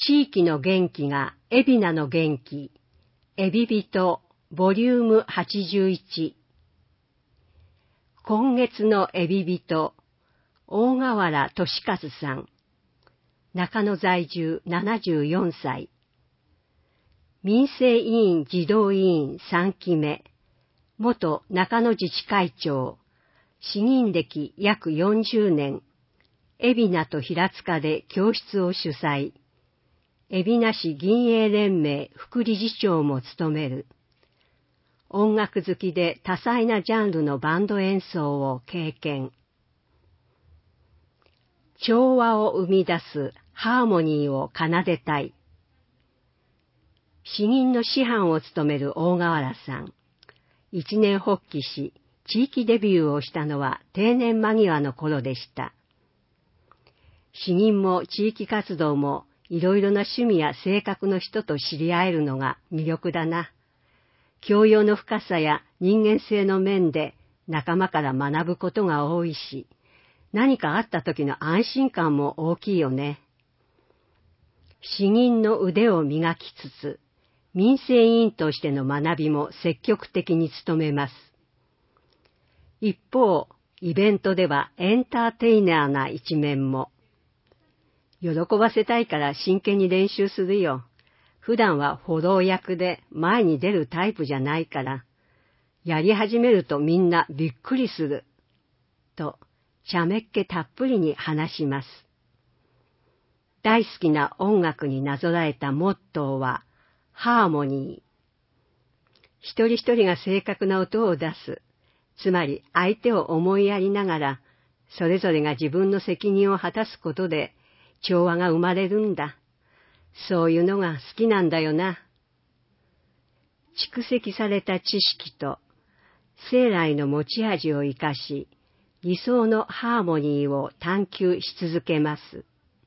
地域の元気が海老名の元気、エビ人ボリューム81。今月のエビ人、大河原俊和さん。中野在住74歳。民生委員児童委員3期目。元中野自治会長。市議歴約40年。海老名と平塚で教室を主催。海老名市銀営連盟副理事長も務める。音楽好きで多彩なジャンルのバンド演奏を経験。調和を生み出すハーモニーを奏でたい。詩吟の師範を務める大河原さん。一年発起し、地域デビューをしたのは定年間際の頃でした。詩吟も地域活動もいろいろな趣味や性格の人と知り合えるのが魅力だな。教養の深さや人間性の面で仲間から学ぶことが多いし、何かあった時の安心感も大きいよね。詩吟の腕を磨きつつ、民生委員としての学びも積極的に努めます。一方、イベントではエンターテイナーな一面も。喜ばせたいから真剣に練習するよ。普段はフォロー役で前に出るタイプじゃないから、やり始めるとみんなびっくりする。と、茶目っ気たっぷりに話します。大好きな音楽になぞらえたモットーは、ハーモニー。一人一人が正確な音を出す。つまり相手を思いやりながら、それぞれが自分の責任を果たすことで、調和が生まれるんだ。そういうのが好きなんだよな。蓄積された知識と生来の持ち味を生かし、理想のハーモニーを探求し続けます。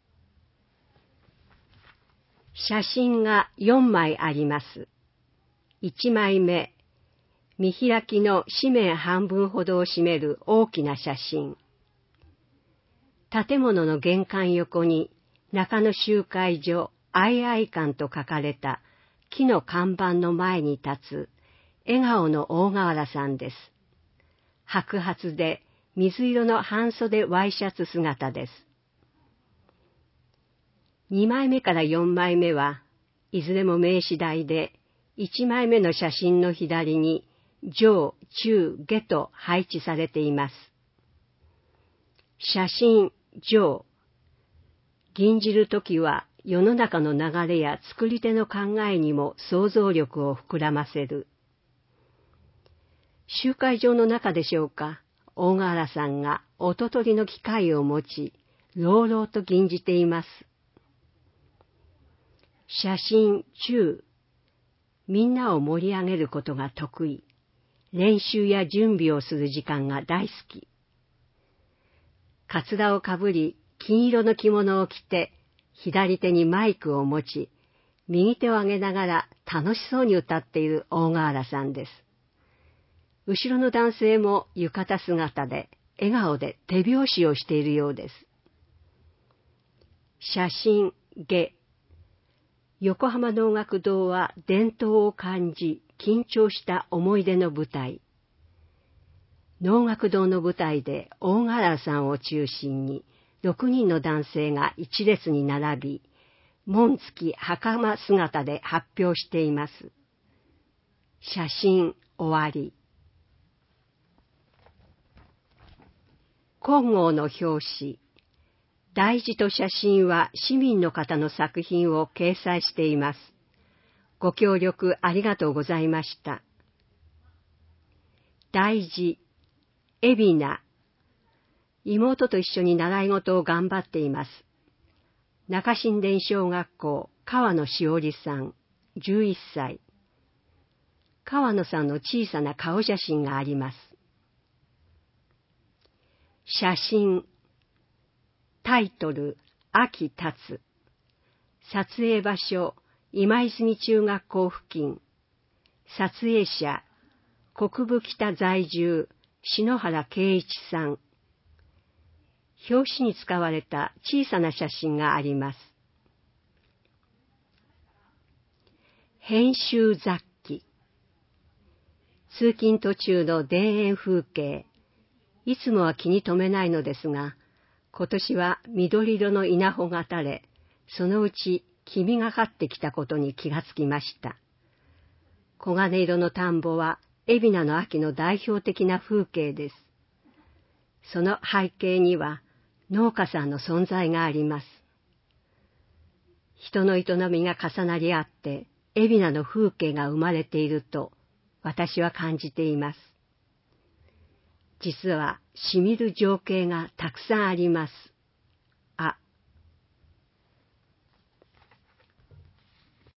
写真が4枚あります。1枚目、見開きの紙面半分ほどを占める大きな写真。建物の玄関横に中野集会所愛々館と書かれた木の看板の前に立つ笑顔の大河原さんです。白髪で水色の半袖ワイシャツ姿です。2枚目から4枚目はいずれも名詞台で、1枚目の写真の左に上、中、下と配置されています。写真上。吟じるときは世の中の流れや作り手の考えにも想像力を膨らませる。集会場の中でしょうか、大河原さんが音取りの機械を持ち、朗々と吟じています。写真中。みんなを盛り上げることが得意。練習や準備をする時間が大好き。かつらをかぶり、金色の着物を着て、左手にマイクを持ち、右手を上げながら楽しそうに歌っている大河原さんです。後ろの男性も浴衣姿で、笑顔で手拍子をしているようです。写真下。横浜能楽堂は伝統を感じ、緊張した思い出の舞台。能楽堂の舞台で大河原さんを中心に6人の男性が一列に並び、紋付き袴姿で発表しています。写真終わり。金剛の表紙。題字と写真は市民の方の作品を掲載しています。ご協力ありがとうございました。題字。海老名。妹と一緒に習い事を頑張っています。中新田小学校川野しおりさん、11歳。川野さんの小さな顔写真があります。写真。タイトル、秋立つ。撮影場所、今泉中学校付近。撮影者、国分北在住、篠原圭一さん。表紙に使われた小さな写真があります。 編集雑記。通勤途中の田園風景。いつもは気に留めないのですが、今年は緑色の稲穂が垂れ、そのうち黄みがかってきたことに気がつきました。黄金色の田んぼは海老名の秋の代表的な風景です。その背景には農家さんの存在があります。人の営みが重なり合って海老名の風景が生まれていると私は感じています。実はしみる情景がたくさんあります。